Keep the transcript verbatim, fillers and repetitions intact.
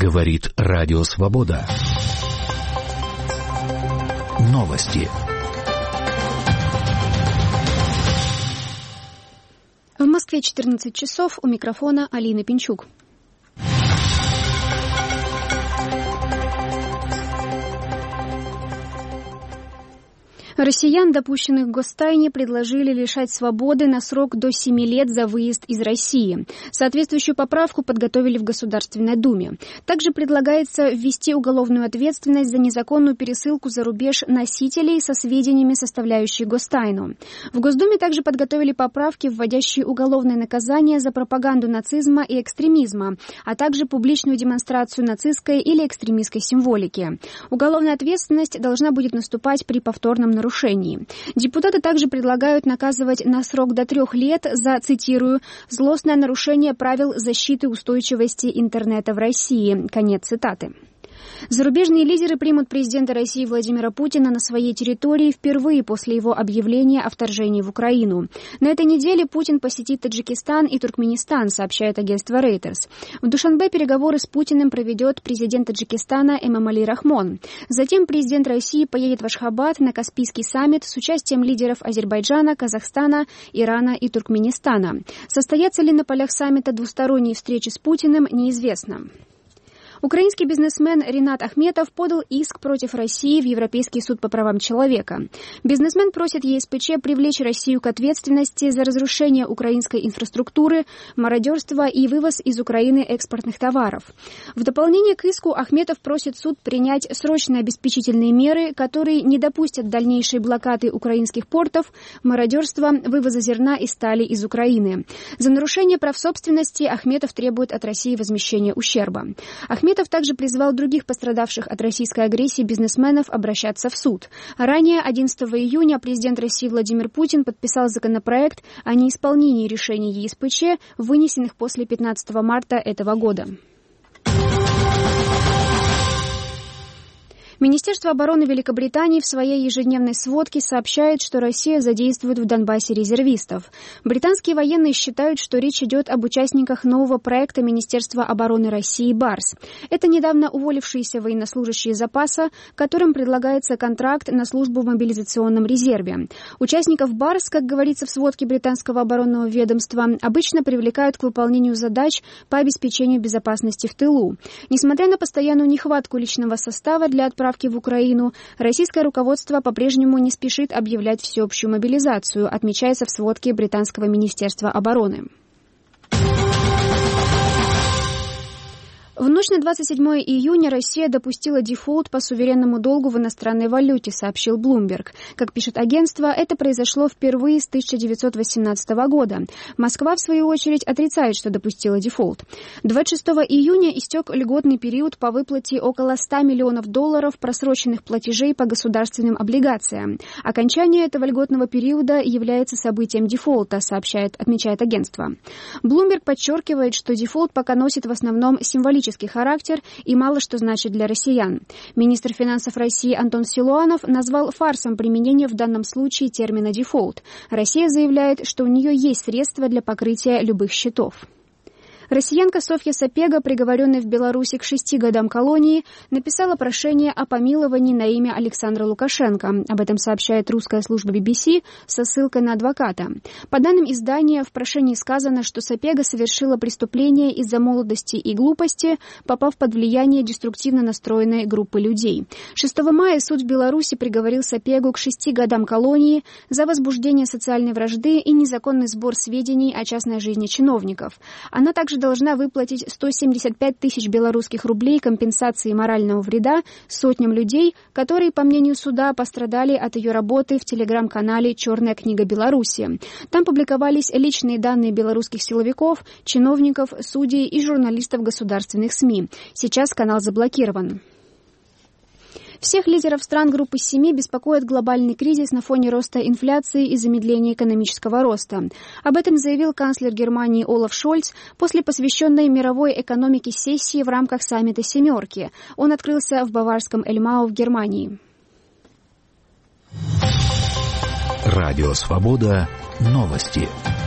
Говорит Радио Свобода. Новости. В Москве четырнадцать часов, у микрофона Алина Пинчук. Россиян, допущенных к гостайне, предложили лишать свободы на срок до семи лет за выезд из России. Соответствующую поправку подготовили в Государственной Думе. Также предлагается ввести уголовную ответственность за незаконную пересылку за рубеж носителей со сведениями, составляющими гостайну. В Госдуме также подготовили поправки, вводящие уголовное наказание за пропаганду нацизма и экстремизма, а также публичную демонстрацию нацистской или экстремистской символики. Уголовная ответственность должна будет наступать при повторном нарушении. Депутаты также предлагают наказывать на срок до трех лет за, цитирую, «злостное нарушение правил защиты устойчивости интернета в России». Конец цитаты. Зарубежные лидеры примут президента России Владимира Путина на своей территории впервые после его объявления о вторжении в Украину. На этой неделе Путин посетит Таджикистан и Туркменистан, сообщает агентство Reuters. В Душанбе переговоры с Путиным проведет президент Таджикистана Эмомали Рахмон. Затем президент России поедет в Ашхабад на Каспийский саммит с участием лидеров Азербайджана, Казахстана, Ирана и Туркменистана. Состоятся ли на полях саммита двусторонние встречи с Путиным, неизвестно. Украинский бизнесмен Ринат Ахметов подал иск против России в Европейский суд по правам человека. Бизнесмен просит ЕСПЧ привлечь Россию к ответственности за разрушение украинской инфраструктуры, мародерство и вывоз из Украины экспортных товаров. В дополнение к иску Ахметов просит суд принять срочные обеспечительные меры, которые не допустят дальнейшей блокады украинских портов, мародерства, вывоза зерна и стали из Украины. За нарушение прав собственности Ахметов требует от России возмещения ущерба. Ахметов Ахметов также призвал других пострадавших от российской агрессии бизнесменов обращаться в суд. Ранее, одиннадцатого июня, президент России Владимир Путин подписал законопроект о неисполнении решений ЕСПЧ, вынесенных после пятнадцатого марта этого года. Министерство обороны Великобритании в своей ежедневной сводке сообщает, что Россия задействует в Донбассе резервистов. Британские военные считают, что речь идет об участниках нового проекта Министерства обороны России «Барс». Это недавно уволившиеся военнослужащие запаса, которым предлагается контракт на службу в мобилизационном резерве. Участников «Барс», как говорится в сводке британского оборонного ведомства, обычно привлекают к выполнению задач по обеспечению безопасности в тылу. Несмотря на постоянную нехватку личного состава для отправки в Украину, российское руководство по-прежнему не спешит объявлять всеобщую мобилизацию, отмечается в сводке британского Министерства обороны. В ночь на двадцать седьмое июня Россия допустила дефолт по суверенному долгу в иностранной валюте, сообщил Bloomberg. Как пишет агентство, это произошло впервые с тысяча девятьсот восемнадцатого года. Москва, в свою очередь, отрицает, что допустила дефолт. двадцать шестого июня истек льготный период по выплате около ста миллионов долларов просроченных платежей по государственным облигациям. Окончание этого льготного периода является событием дефолта, сообщает, отмечает агентство. Bloomberg подчеркивает, что дефолт пока носит в основном символический характер и мало что значит для россиян. Министр финансов России Антон Силуанов назвал фарсом применение в данном случае термина «дефолт». Россия заявляет, что у нее есть средства для покрытия любых счетов. Россиянка Софья Сапега, приговоренная в Беларуси к шести годам колонии, написала прошение о помиловании на имя Александра Лукашенко. Об этом сообщает русская служба би би си со ссылкой на адвоката. По данным издания, в прошении сказано, что Сапега совершила преступление из-за молодости и глупости, попав под влияние деструктивно настроенной группы людей. шестого мая суд в Беларуси приговорил Сапегу к шести годам колонии за возбуждение социальной вражды и незаконный сбор сведений о частной жизни чиновников. Она также должна выплатить сто семьдесят пять тысяч белорусских рублей компенсации морального вреда сотням людей, которые, по мнению суда, пострадали от ее работы в телеграм-канале «Черная книга Беларуси». Там публиковались личные данные белорусских силовиков, чиновников, судей и журналистов государственных СМИ. Сейчас канал заблокирован. Всех лидеров стран группы семи беспокоит глобальный кризис на фоне роста инфляции и замедления экономического роста. Об этом заявил канцлер Германии Олаф Шольц после посвященной мировой экономике сессии в рамках саммита «семерки». Он открылся в баварском Эльмау в Германии. Радио «Свобода». Новости.